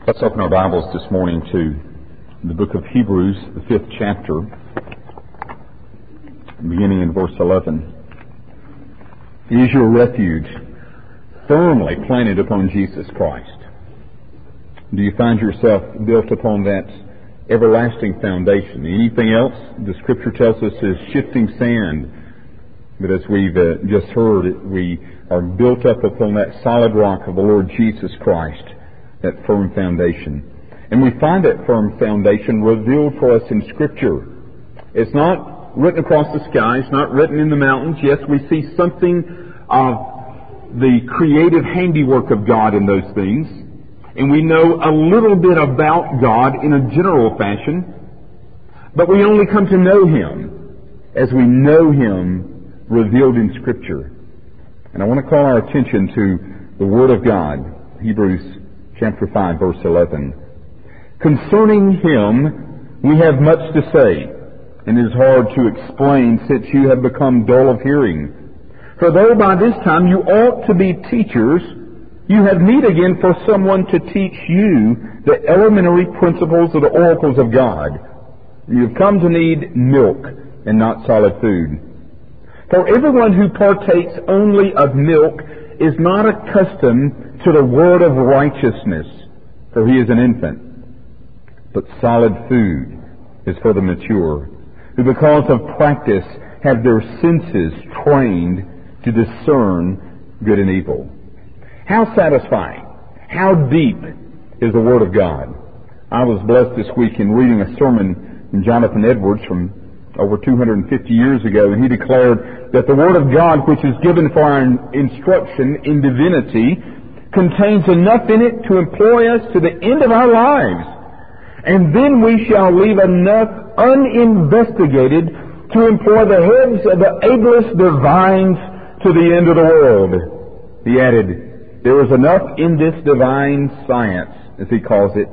Let's open our Bibles this morning to the book of Hebrews, the 5th chapter, beginning in verse 11. Is your refuge firmly planted upon Jesus Christ? Do you find yourself built upon that everlasting foundation? Anything else, the Scripture tells us, is shifting sand. But as we've just heard, we are built up upon that solid rock of the Lord Jesus Christ, that firm foundation. And we find that firm foundation revealed for us in Scripture. It's not written across the sky. It's not written in the mountains. Yes, we see something of the creative handiwork of God in those things. And we know a little bit about God in a general fashion. But we only come to know Him as we know Him revealed in Scripture. And I want to call our attention to the Word of God, Hebrews chapter 5, verse 11. Concerning Him we have much to say, and it is hard to explain since you have become dull of hearing. For though by this time you ought to be teachers, you have need again for someone to teach you the elementary principles of the oracles of God. You have come to need milk and not solid food. For everyone who partakes only of milk is not accustomed to the word of righteousness, for he is an infant. But solid food is for the mature, who because of practice have their senses trained to discern good and evil. How satisfying, how deep is the Word of God. I was blessed this week in reading a sermon from Jonathan Edwards from over 250 years ago, and he declared that the Word of God, which is given for our instruction in divinity, contains enough in it to employ us to the end of our lives. And then we shall leave enough uninvestigated to employ the heads of the ablest divines to the end of the world. He added, there is enough in this divine science, as he calls it,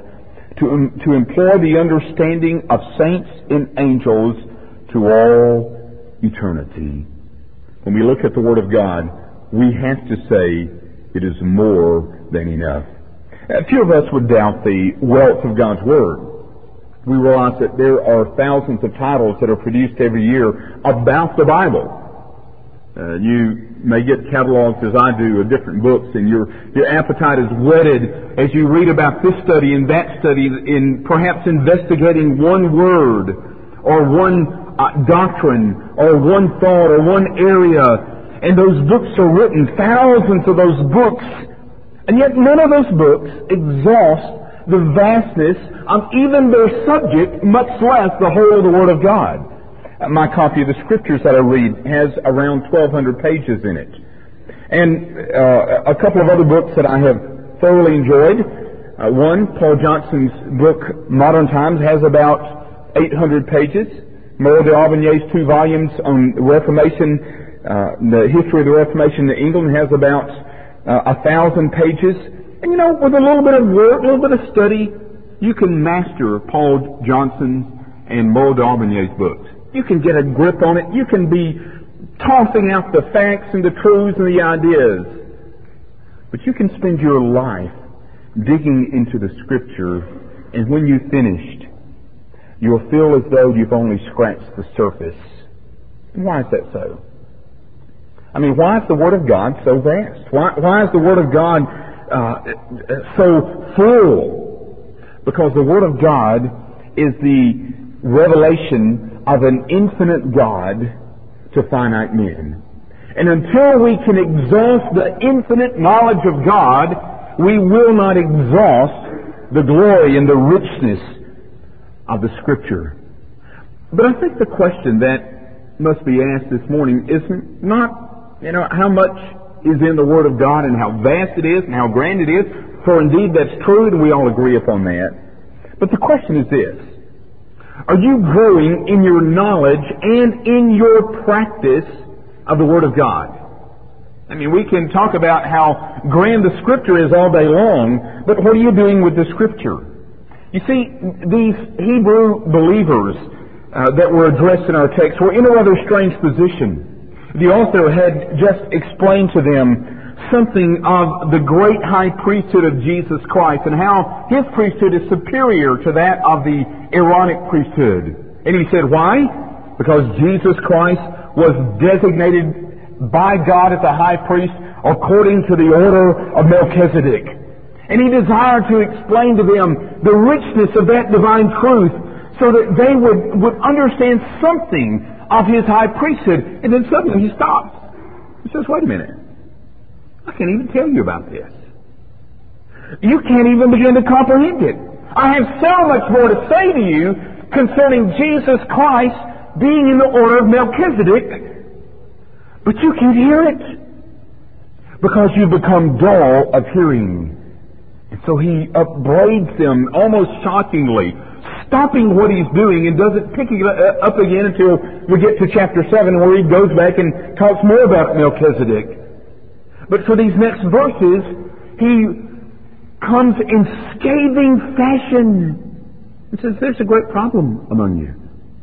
to employ the understanding of saints and angels to all eternity. When we look at the Word of God, we have to say it is more than enough. A few of us would doubt the wealth of God's Word. We realize that there are thousands of titles that are produced every year about the Bible. You may get catalogs, as I do, of different books, and your appetite is whetted as you read about this study and that study, in perhaps investigating one word or one doctrine or one thought or one area. And those books are written, thousands of those books, and yet none of those books exhaust the vastness of even their subject, much less the whole of the Word of God. My copy of the Scriptures that I read has around 1,200 pages in it. And a couple of other books that I have thoroughly enjoyed. One, Paul Johnson's book, Modern Times, has about 800 pages. Merle d'Aubigné's 2 volumes on Reformation, the history of the Reformation in England, has about 1,000 pages. And with a little bit of work, a little bit of study, you can master Paul Johnson's and Merle d'Aubigné's books. You can get a grip on it. You can be tossing out the facts and the truths and the ideas. But you can spend your life digging into the Scripture, and when you've finished, you'll feel as though you've only scratched the surface. And why is that so? I mean, why is the Word of God so vast? Why is the Word of God so full? Because the Word of God is the revelation of an infinite God to finite men. And until we can exhaust the infinite knowledge of God, we will not exhaust the glory and the richness of the Scripture. But I think the question that must be asked this morning is not, how much is in the Word of God and how vast it is and how grand it is, for indeed that's true and we all agree upon that. But the question is this: are you growing in your knowledge and in your practice of the Word of God? I mean, we can talk about how grand the Scripture is all day long, but what are you doing with the Scripture? You see, these Hebrew believers that were addressed in our text were in a rather strange position. The author had just explained to them something of the great high priesthood of Jesus Christ and how His priesthood is superior to that of the Aaronic priesthood. And he said, why? Because Jesus Christ was designated by God as a high priest according to the order of Melchizedek. And he desired to explain to them the richness of that divine truth so that they would understand something of His high priesthood. And then suddenly He stops. He says, wait a minute. I can't even tell you about this. You can't even begin to comprehend it. I have so much more to say to you concerning Jesus Christ being in the order of Melchizedek, but you can't hear it because you become dull of hearing. And so He upbraids them almost shockingly, stopping what He's doing and doesn't pick it up again until we get to chapter 7 where He goes back and talks more about Melchizedek. But for these next verses, He comes in scathing fashion and says, there's a great problem among you.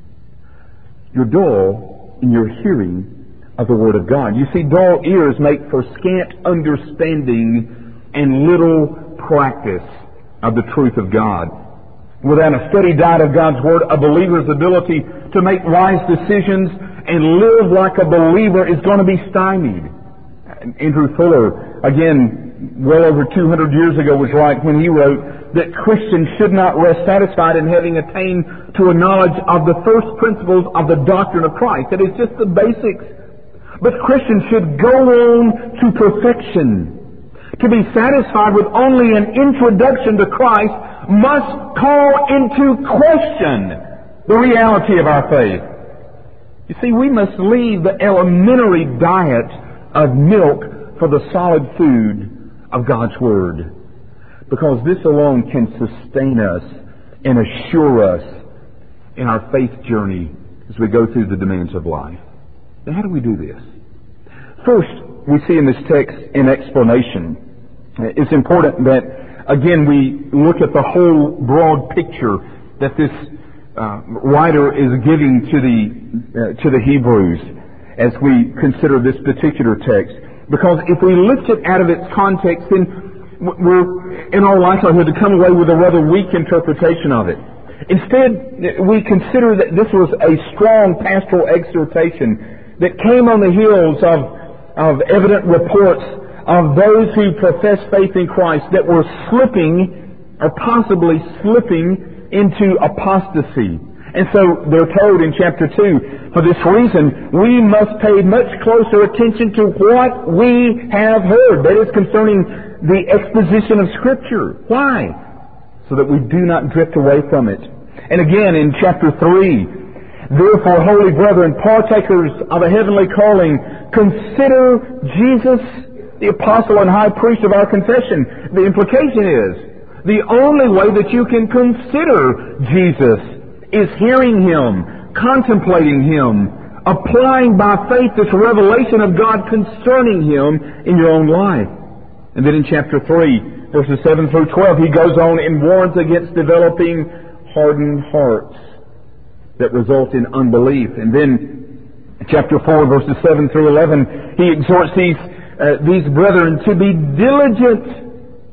You're dull in your hearing of the Word of God. You see, dull ears make for scant understanding and little practice of the truth of God. Without a steady diet of God's Word, a believer's ability to make wise decisions and live like a believer is going to be stymied. Andrew Fuller, again, well over 200 years ago, was right when he wrote that Christians should not rest satisfied in having attained to a knowledge of the first principles of the doctrine of Christ. That is just the basics. But Christians should go on to perfection. To be satisfied with only an introduction to Christ must call into question the reality of our faith. You see, we must leave the elementary diet of milk for the solid food of God's Word, because this alone can sustain us and assure us in our faith journey as we go through the demands of life. Now, how do we do this? First, we see in this text an explanation. It's important that, again, we look at the whole broad picture that this writer is giving to the Hebrews as we consider this particular text. Because if we lift it out of its context, then we're in all likelihood to come away with a rather weak interpretation of it. Instead, we consider that this was a strong pastoral exhortation that came on the heels of evident reports of those who profess faith in Christ that were slipping or possibly slipping into apostasy. And so they're told in chapter 2, for this reason, we must pay much closer attention to what we have heard. That is concerning the exposition of Scripture. Why? So that we do not drift away from it. And again in chapter 3, therefore, holy brethren, partakers of a heavenly calling, consider Jesus, the apostle and high priest of our confession. The implication is, the only way that you can consider Jesus is hearing Him, contemplating Him, applying by faith this revelation of God concerning Him in your own life. And then in chapter 3, verses 7 through 12, he goes on and warns against developing hardened hearts that result in unbelief. And then chapter 4, verses 7 through 11, he exhorts these brethren to be diligent.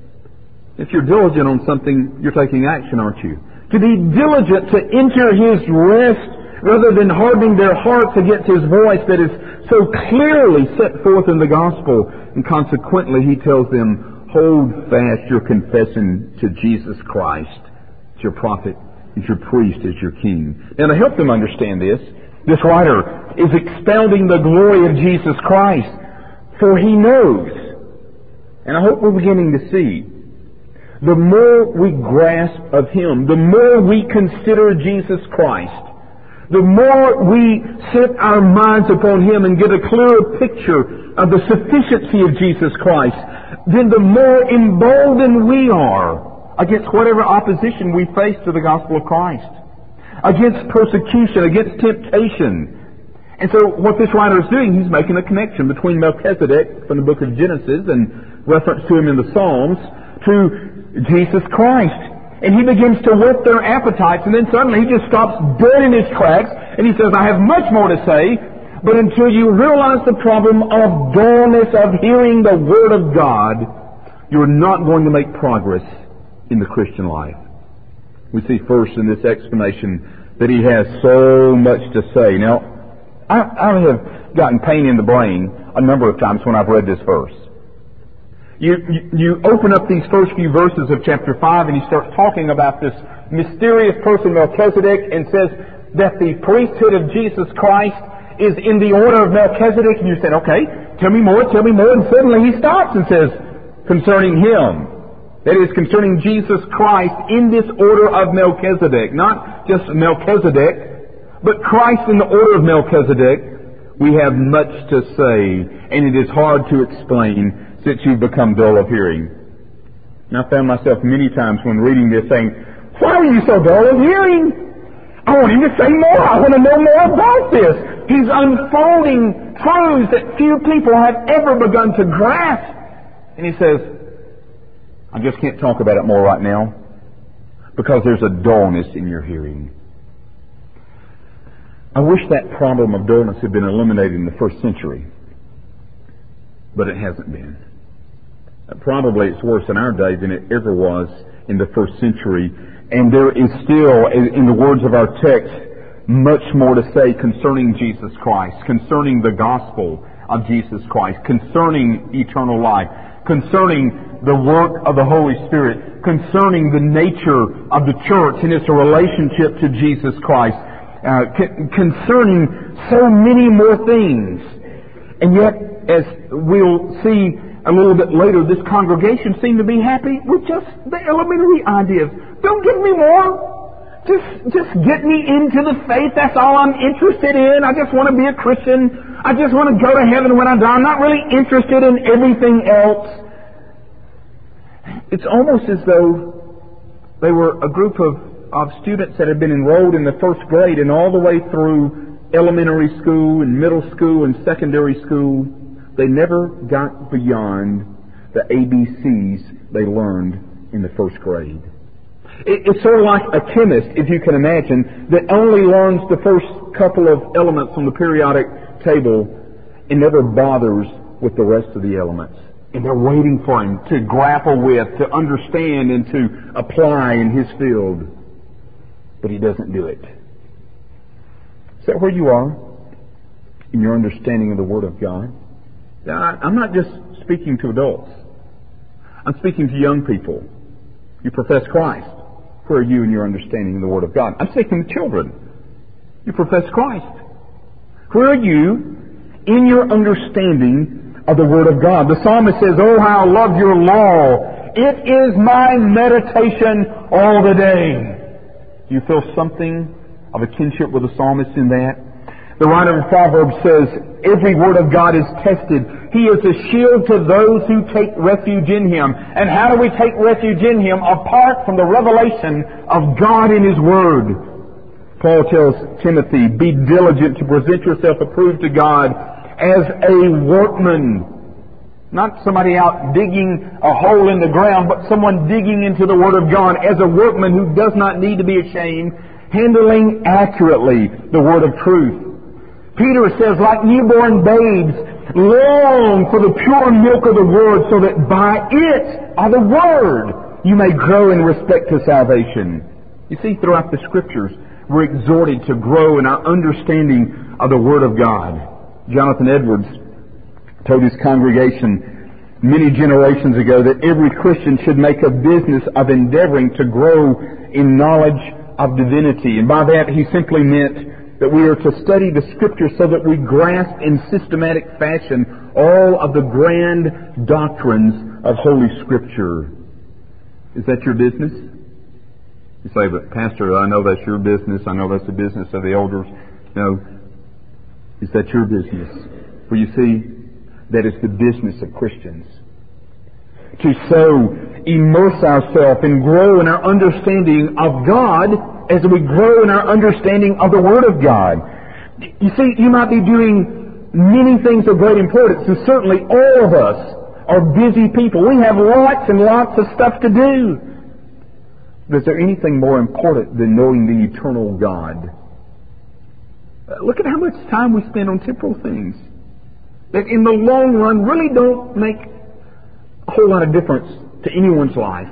If you're diligent on something, you're taking action, aren't you? To be diligent to enter His rest rather than hardening their hearts against His voice that is so clearly set forth in the gospel. And consequently, he tells them, hold fast your confession to Jesus Christ as your prophet, as your priest, as your king. Now, to help them understand this writer is expounding the glory of Jesus Christ. For he knows, and I hope we're beginning to see, the more we grasp of Him, the more we consider Jesus Christ, the more we set our minds upon Him and get a clearer picture of the sufficiency of Jesus Christ, then the more emboldened we are against whatever opposition we face to the gospel of Christ, against persecution, against temptation. And so what this writer is doing, he's making a connection between Melchizedek from the book of Genesis and reference to him in the Psalms to Jesus Christ. And he begins to whet their appetites, and then suddenly he just stops dead in his tracks, and he says, I have much more to say, But until you realize the problem of dullness of hearing the Word of God, you're not going to make progress in the Christian life. We see first in this explanation that he has so much to say. Now, I have gotten pain in the brain a number of times when I've read this verse. You open up these first few verses of chapter 5 and he starts talking about this mysterious person Melchizedek and says that the priesthood of Jesus Christ is in the order of Melchizedek. And you said, okay, tell me more. And suddenly he stops and says, concerning him. That is, concerning Jesus Christ in this order of Melchizedek. Not just Melchizedek, but Christ in the order of Melchizedek. We have much to say, and it is hard to explain since you've become dull of hearing. And I found myself many times when reading this saying, why are you so dull of hearing? I want him to say more. I want to know more about this. He's unfolding truths that few people have ever begun to grasp. And he says, I just can't talk about it more right now because there's a dullness in your hearing. I wish that problem of dullness had been eliminated in the first century, but it hasn't been. Probably it's worse in our day than it ever was in the first century. And there is still, in the words of our text, much more to say concerning Jesus Christ, concerning the gospel of Jesus Christ, concerning eternal life, concerning the work of the Holy Spirit, concerning the nature of the church and its relationship to Jesus Christ, concerning so many more things. And yet, as we'll see a little bit later, this congregation seemed to be happy with just the elementary ideas. Don't give me more. Just get me into the faith. That's all I'm interested in. I just want to be a Christian. I just want to go to heaven when I die. I'm not really interested in everything else. It's almost as though they were a group of students that had been enrolled in the first grade and all the way through elementary school and middle school and secondary school. They never got beyond the ABCs they learned in the first grade. It's sort of like a chemist, if you can imagine, that only learns the first couple of elements on the periodic table and never bothers with the rest of the elements. And they're waiting for him to grapple with, to understand, and to apply in his field. But he doesn't do it. Is that where you are in your understanding of the Word of God? I'm not just speaking to adults. I'm speaking to young people. You profess Christ. Where are you in your understanding of the Word of God? I'm speaking to children. You profess Christ. Where are you in your understanding of the Word of God? The psalmist says, oh, how I love your law. It is my meditation all the day. Do you feel something of a kinship with the psalmist in that? The writer of Proverbs says, every word of God is tested. He is a shield to those who take refuge in Him. And how do we take refuge in Him? Apart from the revelation of God in His Word. Paul tells Timothy, be diligent to present yourself approved to God as a workman. Not somebody out digging a hole in the ground, but someone digging into the Word of God as a workman who does not need to be ashamed, handling accurately the Word of truth. Peter says, like newborn babes, long for the pure milk of the Word, so that by it, or the Word, you may grow in respect to salvation. You see, throughout the Scriptures, we're exhorted to grow in our understanding of the Word of God. Jonathan Edwards told his congregation many generations ago that every Christian should make a business of endeavoring to grow in knowledge of divinity. And by that, he simply meant that we are to study the Scripture so that we grasp in systematic fashion all of the grand doctrines of Holy Scripture. Is that your business? You say, but Pastor, I know that's your business. I know that's the business of the elders. No. Is that your business? For you see, that is the business of Christians. To so immerse ourselves and grow in our understanding of God as we grow in our understanding of the Word of God. You see, you might be doing many things of great importance, and certainly all of us are busy people. We have lots and lots of stuff to do. But is there anything more important than knowing the eternal God? Look at how much time we spend on temporal things that in the long run really don't make a whole lot of difference to anyone's life.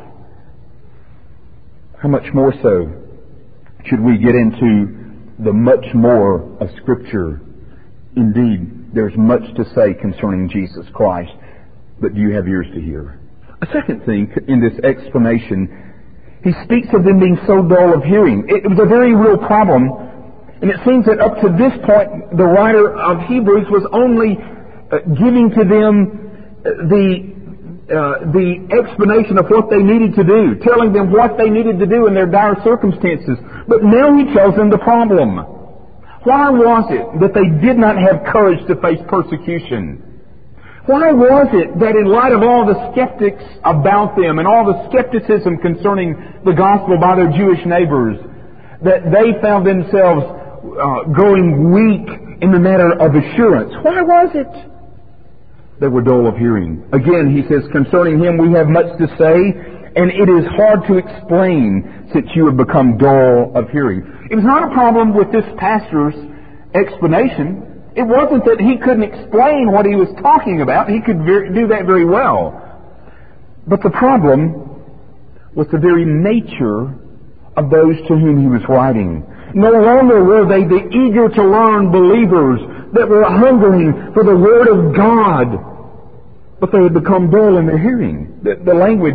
How much more so should we get into the much more of Scripture? Indeed, there's much to say concerning Jesus Christ, but do you have ears to hear? A second thing in this explanation, he speaks of them being so dull of hearing. It was a very real problem, and it seems that up to this point, the writer of Hebrews was only giving to them the explanation of what they needed to do, telling them what they needed to do in their dire circumstances. But now he tells them the problem. Why was it that they did not have courage to face persecution? Why was it that in light of all the skeptics about them and all the skepticism concerning the gospel by their Jewish neighbors, that they found themselves growing weak in the matter of assurance? Why was it? They were dull of hearing. Again, he says, concerning him we have much to say, and it is hard to explain since you have become dull of hearing. It was not a problem with this pastor's explanation. It wasn't that he couldn't explain what he was talking about. He could do that very well. But the problem was the very nature of those to whom he was writing. No longer were they the eager to learn believers that were hungering for the Word of God, but they had become dull in their hearing. The language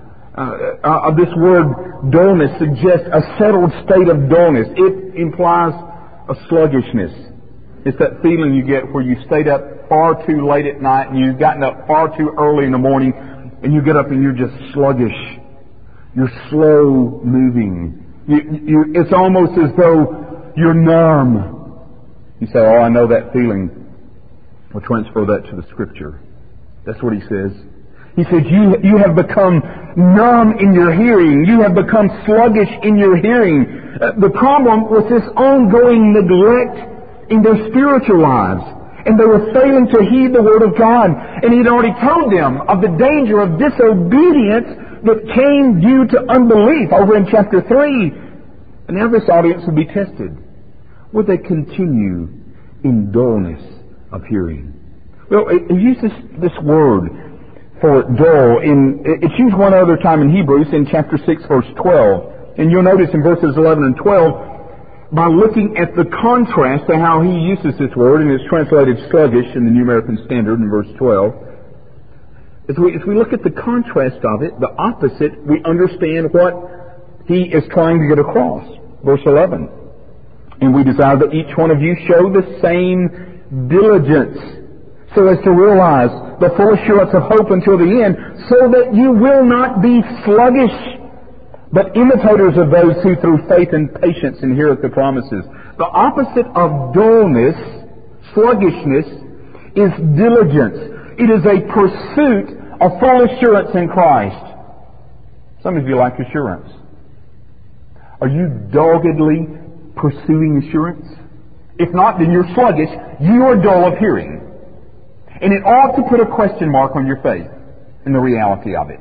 of this word dullness suggests a settled state of dullness. It implies a sluggishness. It's that feeling you get where you stayed up far too late at night and you've gotten up far too early in the morning, and you get up and you're just sluggish. You're slow moving. It's almost as though you're numb. You say, oh, I know that feeling. We'll transfer that to the Scripture. That's what he says. He says, you have become numb in your hearing. You have become sluggish in your hearing. The problem was this ongoing neglect in their spiritual lives. And they were failing to heed the Word of God. And he'd already told them of the danger of disobedience that came due to unbelief over in chapter 3. And now this audience would be tested. Would they continue in dullness of hearing? Well, he uses this word for dull. It's used one other time in Hebrews in chapter 6, verse 12. And you'll notice in verses 11 and 12, by looking at the contrast to how he uses this word, and it's translated sluggish in the New American Standard in verse 12. As we look at the contrast of it, the opposite, we understand what he is trying to get across. Verse 11. And we desire that each one of you show the same diligence, so as to realize the full assurance of hope until the end, so that you will not be sluggish, but imitators of those who through faith and patience inherit the promises. The opposite of dullness, sluggishness, is diligence. It is a pursuit of full assurance in Christ. Some of you like assurance. Are you doggedly pursuing assurance? If not, then you're sluggish. You are dull of hearing. And it ought to put a question mark on your faith and the reality of it.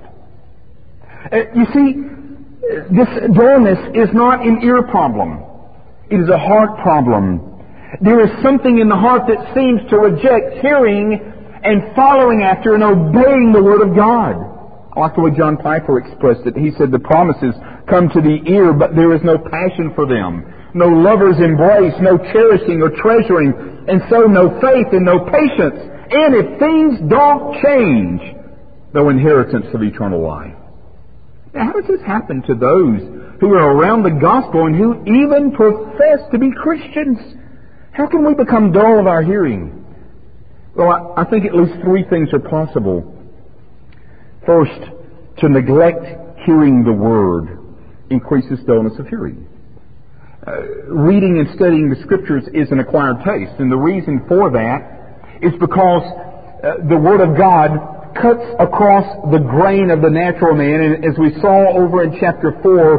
You see, this dullness is not an ear problem. It is a heart problem. There is something in the heart that seems to reject hearing and following after and obeying the Word of God. I like the way John Piper expressed it. He said the promises come to the ear, but there is no passion for them. No lover's embrace, no cherishing or treasuring, and so no faith and no patience. And if things don't change, no inheritance of eternal life. Now, how does this happen to those who are around the gospel and who even profess to be Christians? How can we become dull of our hearing? Well, I think at least three things are possible. First, to neglect hearing the Word increases dullness of hearing. Reading and studying the Scriptures is an acquired taste, and the reason for that is because the Word of God cuts across the grain of the natural man, and as we saw over in chapter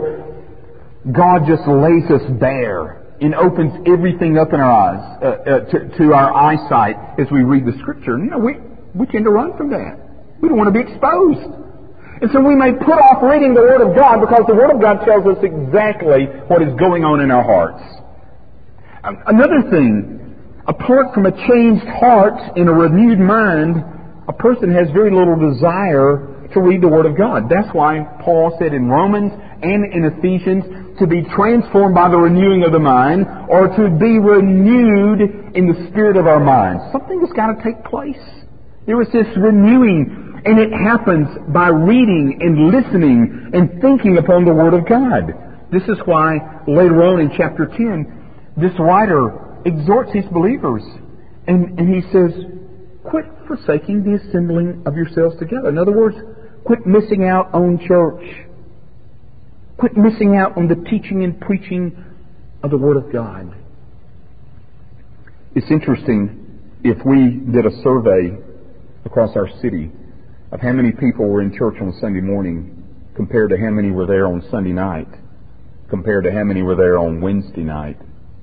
4, God just lays us bare and opens everything up in our eyes, to our eyesight as we read the Scripture. You know, we tend to run from that. We don't want to be exposed. And so we may put off reading the Word of God because the Word of God tells us exactly what is going on in our hearts. Another thing, apart from a changed heart and a renewed mind, a person has very little desire to read the Word of God. That's why Paul said in Romans and in Ephesians to be transformed by the renewing of the mind, or to be renewed in the spirit of our minds. Something has got to take place. There is this renewing, and it happens by reading and listening and thinking upon the Word of God. This is why later on in chapter 10, this writer exhorts these believers, and he says, quit forsaking the assembling of yourselves together. In other words, quit missing out on church. Quit missing out on the teaching and preaching of the Word of God. It's interesting, if we did a survey across our city of how many people were in church on Sunday morning compared to how many were there on Sunday night, compared to how many were there on Wednesday night,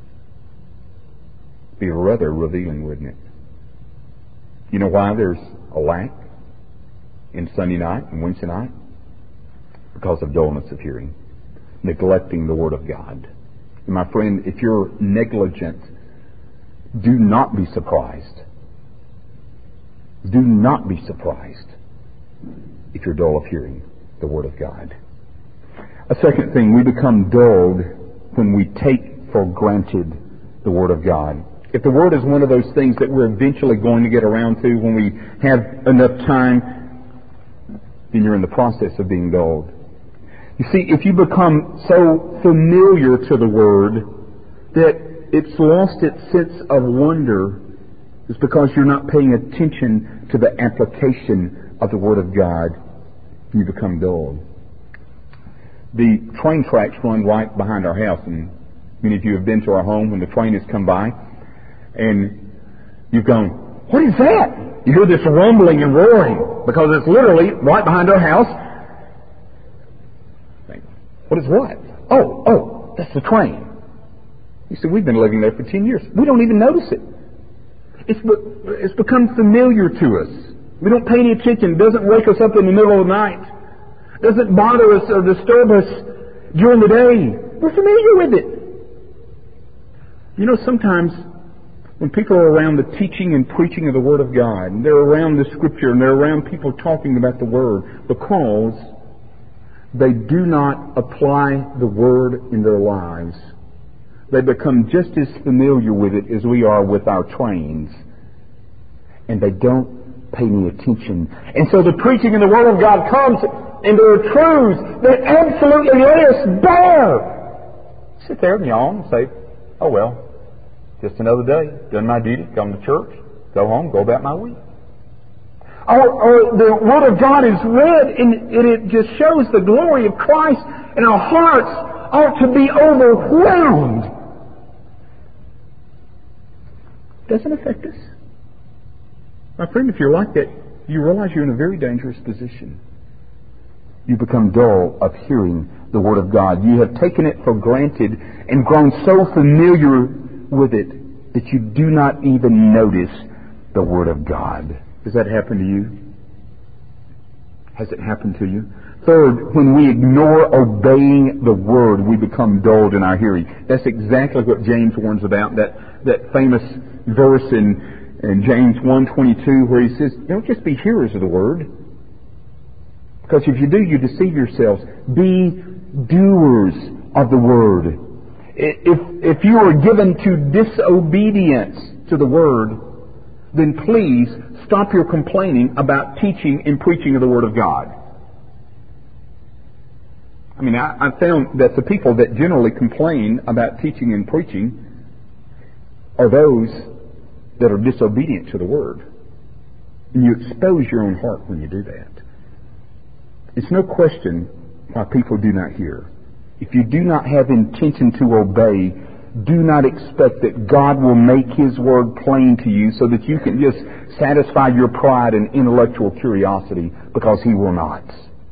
it'd be rather revealing, wouldn't it? You know why there's a lack in Sunday night and Wednesday night? Because of dullness of hearing, neglecting the Word of God. And my friend, if you're negligent, do not be surprised. Do not be surprised if you're dull of hearing the Word of God. A second thing, we become dulled when we take for granted the Word of God. If the Word is one of those things that we're eventually going to get around to when we have enough time, then you're in the process of being dulled. You see, if you become so familiar to the Word that it's lost its sense of wonder, it's because you're not paying attention to the application of the Word of God. You become dulled. The train tracks run right behind our house, and many of you have been to our home when the train has come by, and you've gone, what is that? You hear this rumbling and roaring, because it's literally right behind our house. What is what? Oh, that's the train. You see, we've been living there for 10 years. We don't even notice it. It's become familiar to us. We don't pay any attention. It doesn't wake us up in the middle of the night. It doesn't bother us or disturb us during the day. We're familiar with it. You know, sometimes when people are around the teaching and preaching of the Word of God, and they're around the Scripture, and they're around people talking about the Word, because they do not apply the Word in their lives, they become just as familiar with it as we are with our trains, and they don't pay any attention. And so the preaching and the Word of God comes, and there are truths that absolutely lay us bare. Sit there and yawn and say, oh well, just another day, done my duty, come to church, go home, go about my week. Or the Word of God is read, and it just shows the glory of Christ, and our hearts ought to be overwhelmed. Doesn't affect us. My friend, if you're like that, you realize you're in a very dangerous position. You become dull of hearing the Word of God. You have taken it for granted and grown so familiar with it that you do not even notice the Word of God. Does that happen to you? Has it happened to you? Third, when we ignore obeying the Word, we become dulled in our hearing. That's exactly what James warns about, that famous verse in James 1:22 where he says, don't just be hearers of the Word, because if you do, you deceive yourselves. Be doers of the Word. If you are given to disobedience to the Word, then please stop your complaining about teaching and preaching of the Word of God. I mean, I found that the people that generally complain about teaching and preaching are those that are disobedient to the Word. And you expose your own heart when you do that. It's no question why people do not hear. If you do not have intention to obey, do not expect that God will make His Word plain to you so that you can just satisfy your pride and intellectual curiosity, because He will not.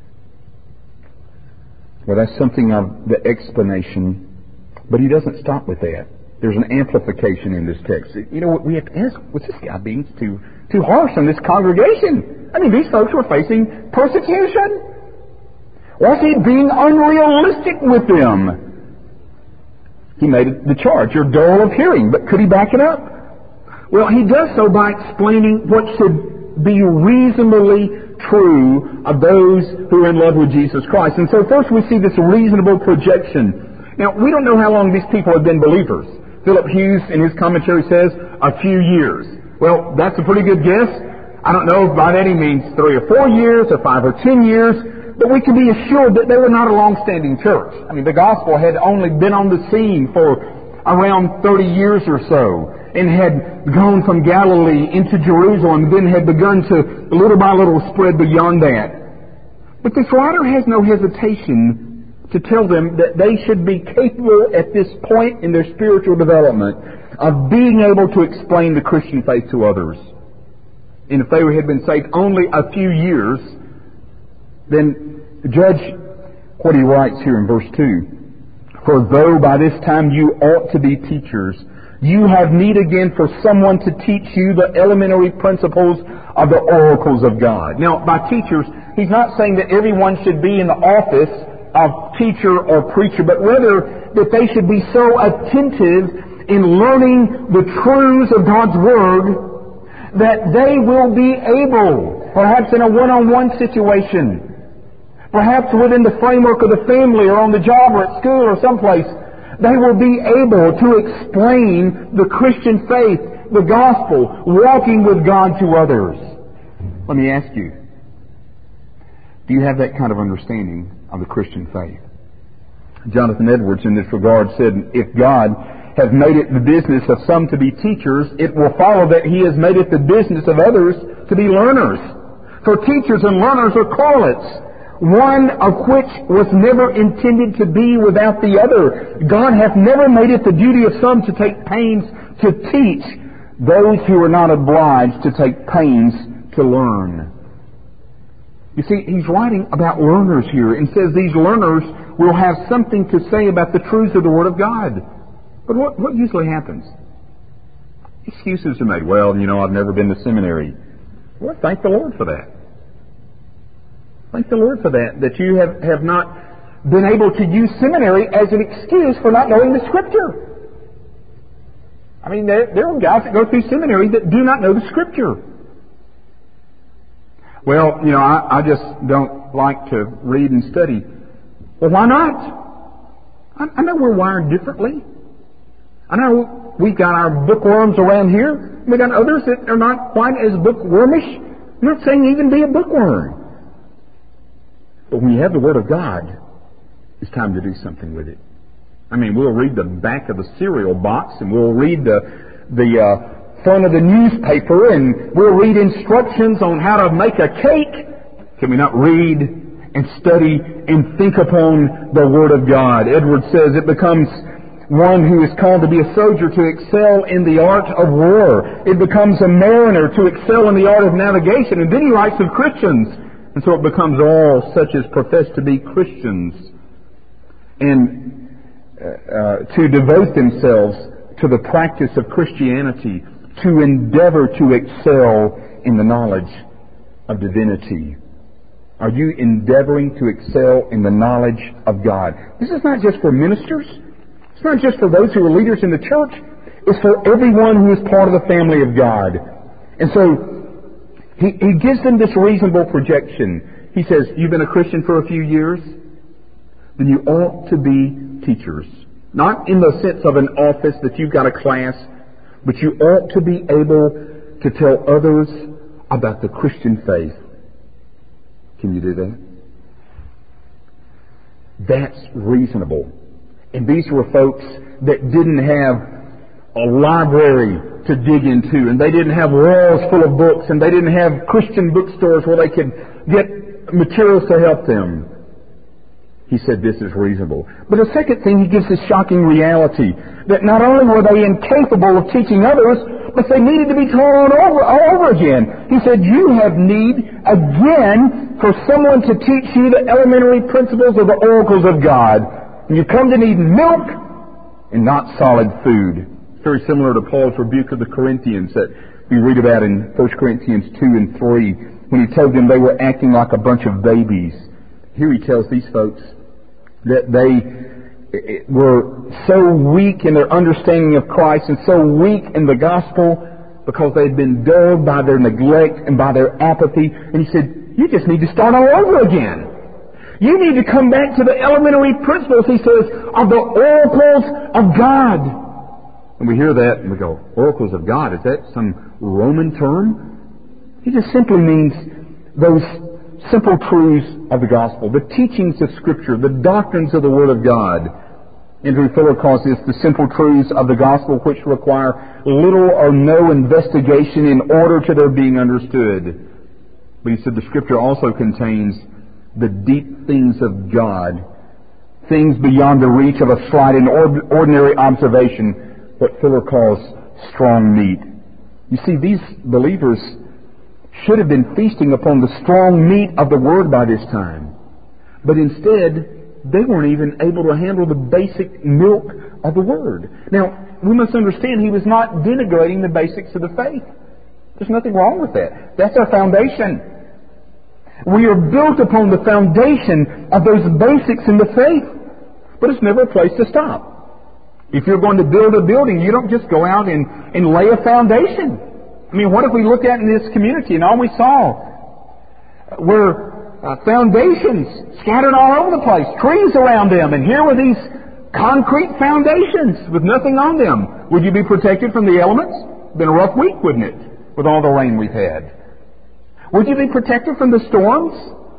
Well, that's something of the explanation, but He doesn't stop with that. There's an amplification in this text. You know what we have to ask? Was this guy being too harsh on this congregation? I mean, these folks were facing persecution. Was he being unrealistic with them? He made the charge, you're dull of hearing. But could he back it up? Well, he does so by explaining what should be reasonably true of those who are in love with Jesus Christ. And so first we see this reasonable projection. Now, we don't know how long these people have been believers. Philip Hughes, in his commentary, says a few years. Well, that's a pretty good guess. I don't know if by that he means 3 or 4 years or 5 or 10 years, but we can be assured that they were not a long-standing church. I mean, the gospel had only been on the scene for around 30 years or so, and had gone from Galilee into Jerusalem, and then had begun to, little by little, spread beyond that. But this writer has no hesitation to tell them that they should be capable at this point in their spiritual development of being able to explain the Christian faith to others. And if they had been saved only a few years, then judge what he writes here in verse 2. For though by this time you ought to be teachers, you have need again for someone to teach you the elementary principles of the oracles of God. Now, by teachers, he's not saying that everyone should be in the office of teacher or preacher, but rather that they should be so attentive in learning the truths of God's Word that they will be able, perhaps in a one-on-one situation, perhaps within the framework of the family or on the job or at school or someplace, they will be able to explain the Christian faith, the gospel, walking with God to others. Let me ask you, do you have that kind of understanding of the Christian faith? Jonathan Edwards in this regard said, if God has made it the business of some to be teachers, it will follow that He has made it the business of others to be learners. For teachers and learners are correlates, one of which was never intended to be without the other. God hath never made it the duty of some to take pains to teach those who are not obliged to take pains to learn. You see, he's writing about learners here and says these learners will have something to say about the truths of the Word of God. But what usually happens? Excuses are made. Well, I've never been to seminary. Well, thank the Lord for that. Thank the Lord for that you have not been able to use seminary as an excuse for not knowing the Scripture. I mean, there are guys that go through seminary that do not know the Scripture. Well, I just don't like to read and study. Well, why not? I know we're wired differently. I know we've got our bookworms around here. We've got others that are not quite as bookwormish. I'm not saying even be a bookworm. But when you have the Word of God, it's time to do something with it. I mean, we'll read the back of the cereal box, and we'll read the front of the newspaper, and we'll read instructions on how to make a cake. Can we not read and study and think upon the Word of God? Edwards says it becomes one who is called to be a soldier to excel in the art of war. It becomes a mariner to excel in the art of navigation. And then he writes of Christians. And so it becomes all such as profess to be Christians and to devote themselves to the practice of Christianity, to endeavor to excel in the knowledge of divinity. Are you endeavoring to excel in the knowledge of God? This is not just for ministers. It's not just for those who are leaders in the church. It's for everyone who is part of the family of God. And so he gives them this reasonable projection. He says, you've been a Christian for a few years? Then you ought to be teachers. Not in the sense of an office that you've got a class, but you ought to be able to tell others about the Christian faith. Can you do that? That's reasonable. And these were folks that didn't have a library to dig into, and they didn't have walls full of books, and they didn't have Christian bookstores where they could get materials to help them. He said this is reasonable. But the second thing, he gives this shocking reality that not only were they incapable of teaching others, but they needed to be taught all over again. He said, you have need again for someone to teach you the elementary principles of the oracles of God. And you come to need milk and not solid food. It's very similar to Paul's rebuke of the Corinthians that we read about in 1 Corinthians 2 and 3, when he told them they were acting like a bunch of babies. Here he tells these folks that they were so weak in their understanding of Christ and so weak in the gospel because they had been dulled by their neglect and by their apathy. And he said, you just need to start all over again. You need to come back to the elementary principles, he says, of the oracles of God. And we hear that and we go, oracles of God, is that some Roman term? He just simply means those simple truths of the gospel, the teachings of Scripture, the doctrines of the Word of God. Andrew Fuller calls this the simple truths of the gospel which require little or no investigation in order to their being understood. But he said the Scripture also contains the deep things of God, things beyond the reach of a slight and ordinary observation, what Fuller calls strong meat. You see, these believers should have been feasting upon the strong meat of the Word by this time. But instead, they weren't even able to handle the basic milk of the Word. Now, we must understand he was not denigrating the basics of the faith. There's nothing wrong with that. That's our foundation. We are built upon the foundation of those basics in the faith. But it's never a place to stop. If you're going to build a building, you don't just go out and lay a foundation. I mean, what if we looked at in this community and all we saw were foundations scattered all over the place, trees around them, and here were these concrete foundations with nothing on them? Would you be protected from the elements? It's been a rough week, wouldn't it, with all the rain we've had? Would you be protected from the storms?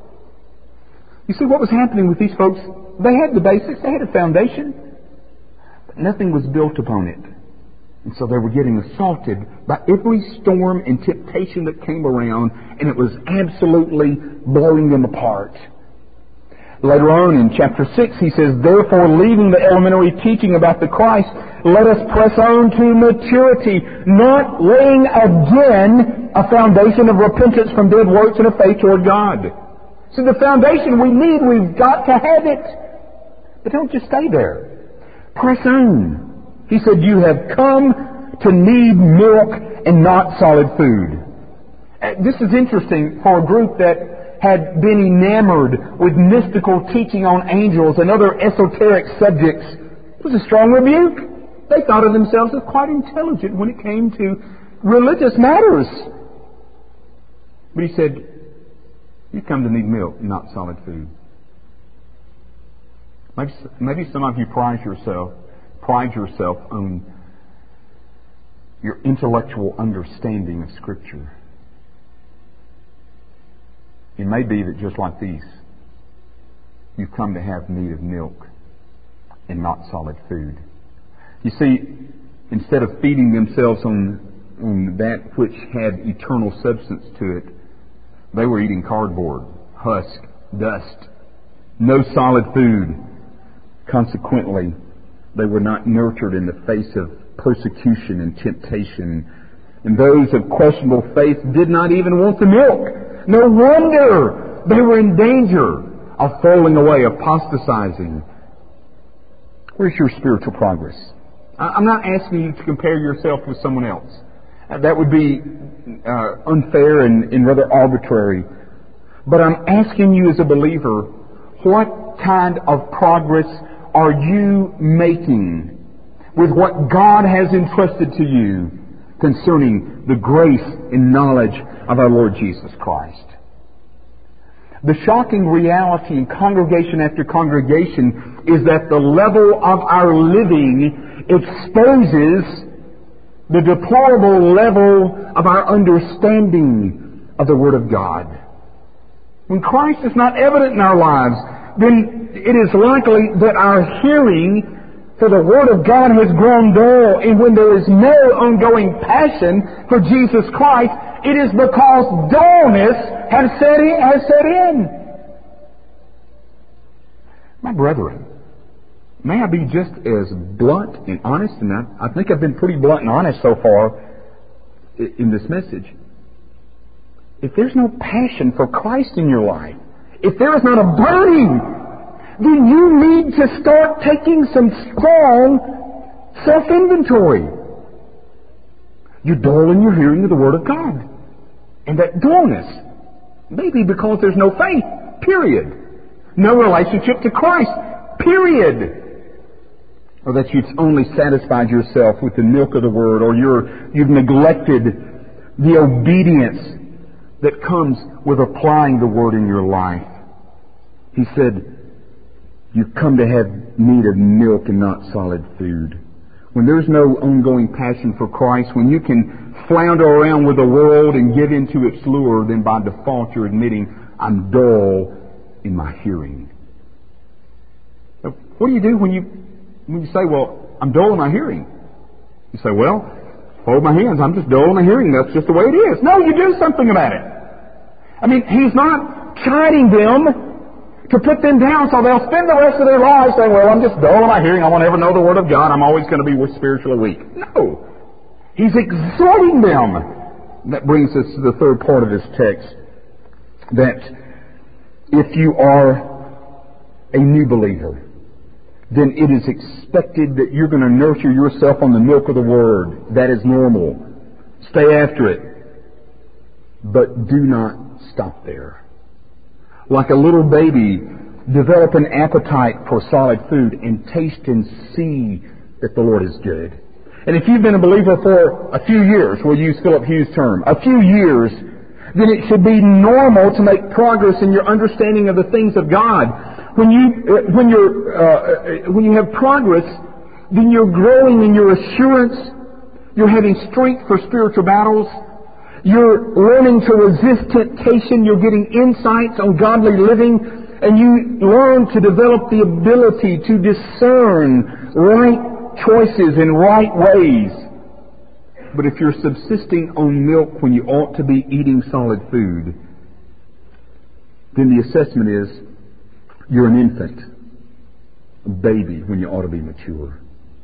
You see what was happening with these folks? They had the basics, they had a foundation, but nothing was built upon it. And so they were getting assaulted by every storm and temptation that came around, and it was absolutely blowing them apart. Later on in chapter 6, he says, therefore, leaving the elementary teaching about the Christ, let us press on to maturity, not laying again a foundation of repentance from dead works and of faith toward God. So the foundation we need, we've got to have it. But don't just stay there. Press on. He said, you have come to need milk and not solid food. This is interesting for a group that had been enamored with mystical teaching on angels and other esoteric subjects. It was a strong rebuke. They thought of themselves as quite intelligent when it came to religious matters. But he said, you come to need milk, not solid food. Maybe some of you pride yourself on your intellectual understanding of Scripture. It may be that just like these, you've come to have need of milk and not solid food. You see, instead of feeding themselves on that which had eternal substance to it, they were eating cardboard, husk, dust, no solid food. Consequently, they were not nurtured in the face of persecution and temptation. And those of questionable faith did not even want the milk. No wonder they were in danger of falling away, apostatizing. Where's your spiritual progress? I'm not asking you to compare yourself with someone else. That would be unfair and rather arbitrary. But I'm asking you as a believer, what kind of progress are you making with what God has entrusted to you concerning the grace and knowledge of our Lord Jesus Christ? The shocking reality in congregation after congregation is that the level of our living exposes the deplorable level of our understanding of the Word of God. When Christ is not evident in our lives, then it is likely that our hearing for the Word of God has grown dull, and when there is no ongoing passion for Jesus Christ, it is because dullness has set in. My brethren, may I be just as blunt and honest, and I think I've been pretty blunt and honest so far in this message. If there's no passion for Christ in your life, if there is not a burning, then you need to start taking some strong self-inventory. You're dull in your hearing of the Word of God. And that dullness may be because there's no faith, period. No relationship to Christ, period. or that you've only satisfied yourself with the milk of the Word, or you've neglected the obedience that comes with applying the Word in your life. He said, you've come to have need of milk and not solid food. When there's no ongoing passion for Christ, when you can flounder around with the world and give into its lure, then by default you're admitting, I'm dull in my hearing. Now, what do you do when you say, well, I'm dull in my hearing? You say, well, hold my hands, I'm just dull in my hearing. That's just the way it is. No, you do something about it. I mean, He's not chiding them to put them down so they'll spend the rest of their lives saying, well, I'm just dull in my hearing, I won't ever know the Word of God, I'm always going to be spiritually weak. No. He's exhorting them. That brings us to the third part of this text, that if you are a new believer, then it is expected that you're going to nurture yourself on the milk of the Word. That is normal. Stay after it. But do not stop there. Like a little baby, develop an appetite for solid food and taste and see that the Lord is good. And if you've been a believer for a few years, we'll use Philip Hughes' term, a few years, then it should be normal to make progress in your understanding of the things of God. When you have progress, then you're growing in your assurance. You're having strength for spiritual battles. You're learning to resist temptation. You're getting insights on godly living. And you learn to develop the ability to discern right choices in right ways. But if you're subsisting on milk when you ought to be eating solid food, then the assessment is you're an infant, a baby, when you ought to be mature.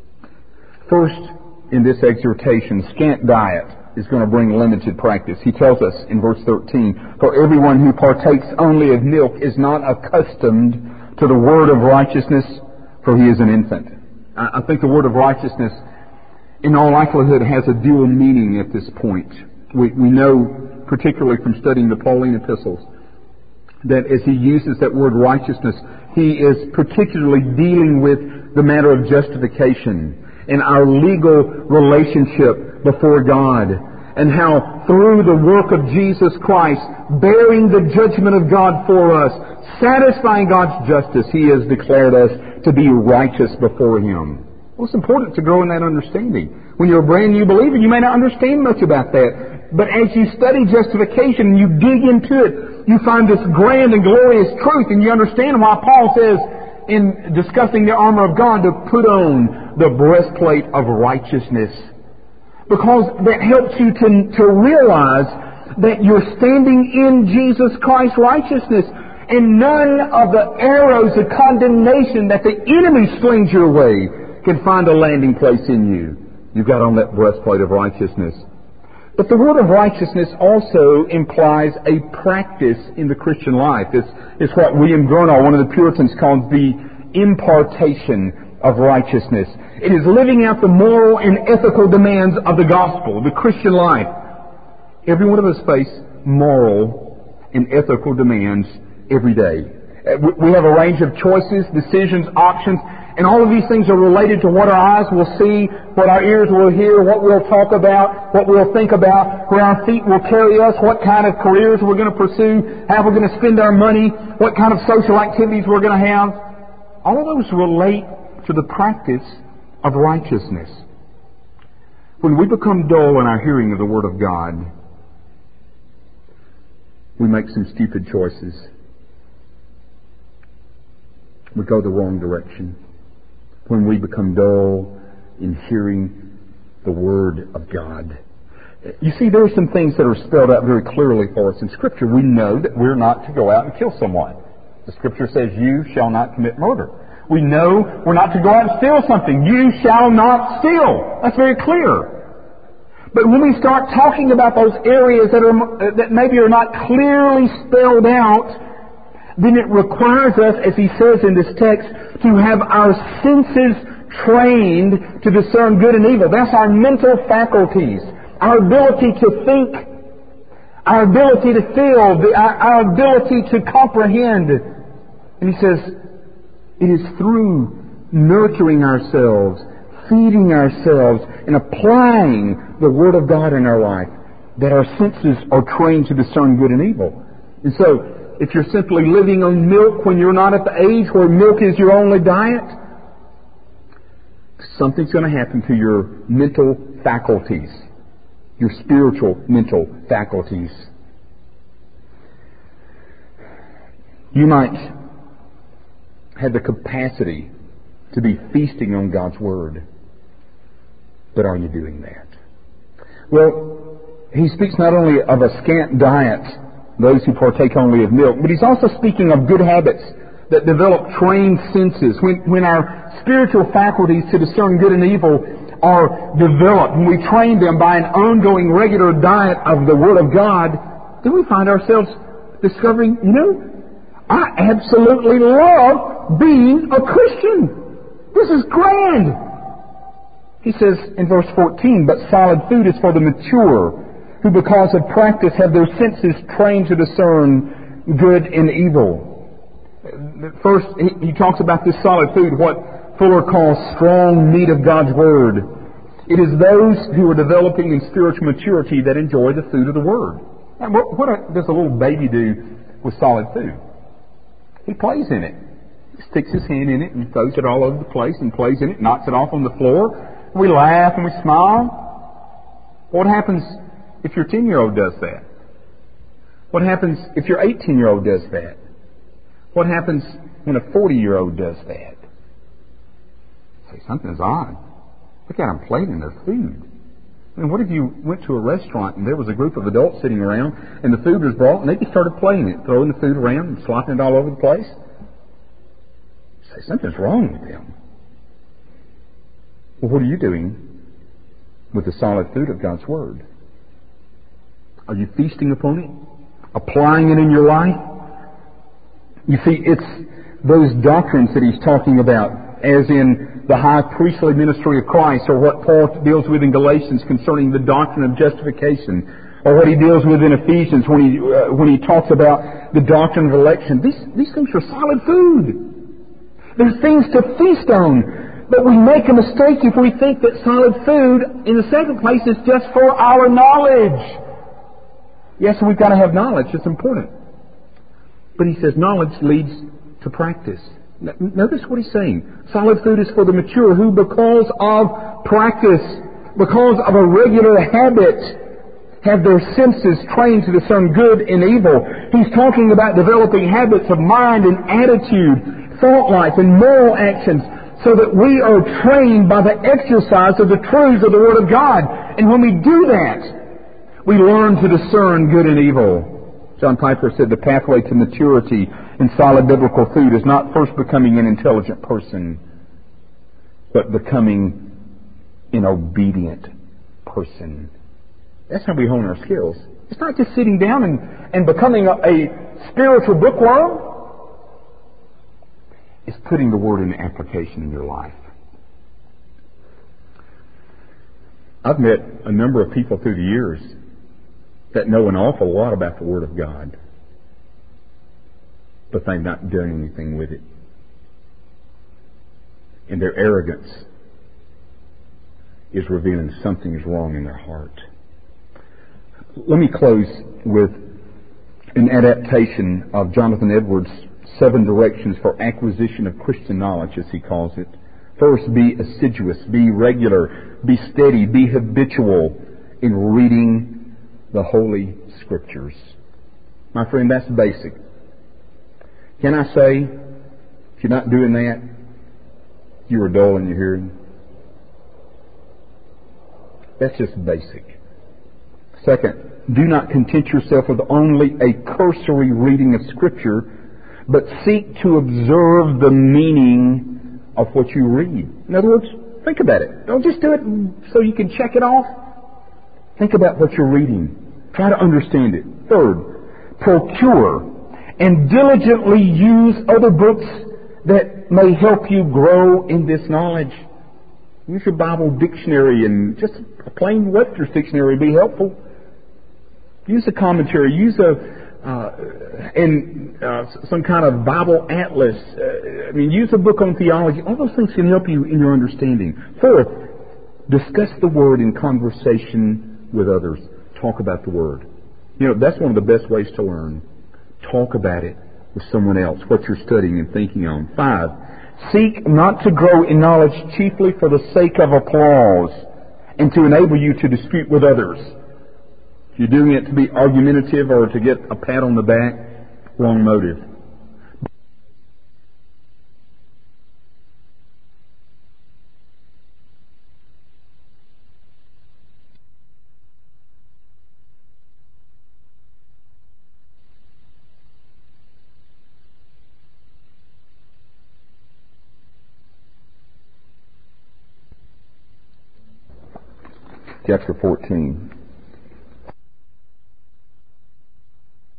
First, in this exhortation, scant diet is going to bring limited practice. He tells us in verse 13, for everyone who partakes only of milk is not accustomed to the word of righteousness, for he is an infant. I think the word of righteousness, in all likelihood, has a dual meaning at this point. We know, particularly from studying the Pauline epistles, that as he uses that word righteousness, he is particularly dealing with the matter of justification and our legal relationship before God, and how through the work of Jesus Christ, bearing the judgment of God for us, satisfying God's justice, He has declared us to be righteous before Him. Well, it's important to grow in that understanding. When you're a brand new believer, you may not understand much about that. But as you study justification and you dig into it, you find this grand and glorious truth, and you understand why Paul says in discussing the armor of God to put on the breastplate of righteousness. Because that helps you to realize that you're standing in Jesus Christ's righteousness, and none of the arrows of condemnation that the enemy slings your way can find a landing place in you. You've got on that breastplate of righteousness. But the word of righteousness also implies a practice in the Christian life. It's what William Gurnall, one of the Puritans, calls the impartation of righteousness. It is living out the moral and ethical demands of the gospel, the Christian life. Every one of us face moral and ethical demands every day. We have a range of choices, decisions, options, and all of these things are related to what our eyes will see, what our ears will hear, what we'll talk about, what we'll think about, where our feet will carry us, what kind of careers we're going to pursue, how we're going to spend our money, what kind of social activities we're going to have. All of those relate to the practice of righteousness. When we become dull in our hearing of the Word of God, we make some stupid choices. We go the wrong direction. When we become dull in hearing the Word of God. You see, there are some things that are spelled out very clearly for us in Scripture. We know that we're not to go out and kill someone. The Scripture says, you shall not commit murder. We know we're not to go out and steal something. You shall not steal. That's very clear. But when we start talking about those areas that maybe are not clearly spelled out, then it requires us, as he says in this text, to have our senses trained to discern good and evil. That's our mental faculties, our ability to think, our ability to feel, our ability to comprehend. And he says, it is through nurturing ourselves, feeding ourselves, and applying the Word of God in our life, that our senses are trained to discern good and evil. And so, if you're simply living on milk when you're not at the age where milk is your only diet, something's going to happen to your mental faculties, your spiritual mental faculties. You might have the capacity to be feasting on God's Word, but are you doing that? Well, he speaks not only of a scant diet, those who partake only of milk, but he's also speaking of good habits that develop trained senses. When our spiritual faculties to discern good and evil are developed, when we train them by an ongoing regular diet of the Word of God, then we find ourselves discovering, I absolutely love being a Christian. This is grand. He says in verse 14, but solid food is for the mature, who because of practice have their senses trained to discern good and evil. First, he talks about this solid food, what Fuller calls strong meat of God's Word. It is those who are developing in spiritual maturity that enjoy the food of the Word. And what does a little baby do with solid food? He plays in it. He sticks his hand in it and throws it all over the place and plays in it, knocks it off on the floor. We laugh and we smile. What happens if your 10-year-old does that? What happens if your 18-year-old does that? What happens when a 40-year-old does that? Say, something's odd. Look at them plating their food. I mean, what if you went to a restaurant and there was a group of adults sitting around and the food was brought and they just started playing it, throwing the food around and slopping it all over the place? Say, something's wrong with them. Well, what are you doing with the solid food of God's Word? Are you feasting upon it? Applying it in your life? You see, it's those doctrines that he's talking about, as in the high priestly ministry of Christ, or what Paul deals with in Galatians concerning the doctrine of justification, or what he deals with in Ephesians when he talks about the doctrine of election. These things are solid food. They're things to feast on. But we make a mistake if we think that solid food, in the second place, is just for our knowledge. Yes, we've got to have knowledge. It's important. But he says knowledge leads to practice. Notice what he's saying. Solid food is for the mature who, because of practice, because of a regular habit, have their senses trained to discern good and evil. He's talking about developing habits of mind and attitude, thought life and moral actions, so that we are trained by the exercise of the truths of the Word of God. And when we do that, we learn to discern good and evil. John Piper said the pathway to maturity in solid biblical food is not first becoming an intelligent person, but becoming an obedient person. That's how we hone our skills. It's not just sitting down and becoming a spiritual bookworm. It's putting the Word into application in your life. I've met a number of people through the years that know an awful lot about the Word of God, but they've not done anything with it. And their arrogance is revealing something is wrong in their heart. Let me close with an adaptation of Jonathan Edwards' 7 directions for acquisition of Christian knowledge, as he calls it. First, be assiduous, be regular, be steady, be habitual in reading the Holy Scriptures. My friend, that's basic. Can I say, if you're not doing that, you are dull in your hearing? That's just basic. Second, do not content yourself with only a cursory reading of Scripture, but seek to observe the meaning of what you read. In other words, think about it. Don't just do it so you can check it off. Think about what you're reading. Try to understand it. Third, procure and diligently use other books that may help you grow in this knowledge. Use your Bible dictionary, and just a plain Webster's dictionary would be helpful. Use a commentary. Use some kind of Bible atlas. Use a book on theology. All those things can help you in your understanding. Fourth, discuss the Word in conversation with others. Talk about the Word. That's one of the best ways to learn. Talk about it with someone else, what you're studying and thinking on. 5, seek not to grow in knowledge chiefly for the sake of applause and to enable you to dispute with others. If you're doing it to be argumentative or to get a pat on the back, wrong motive. Chapter 14.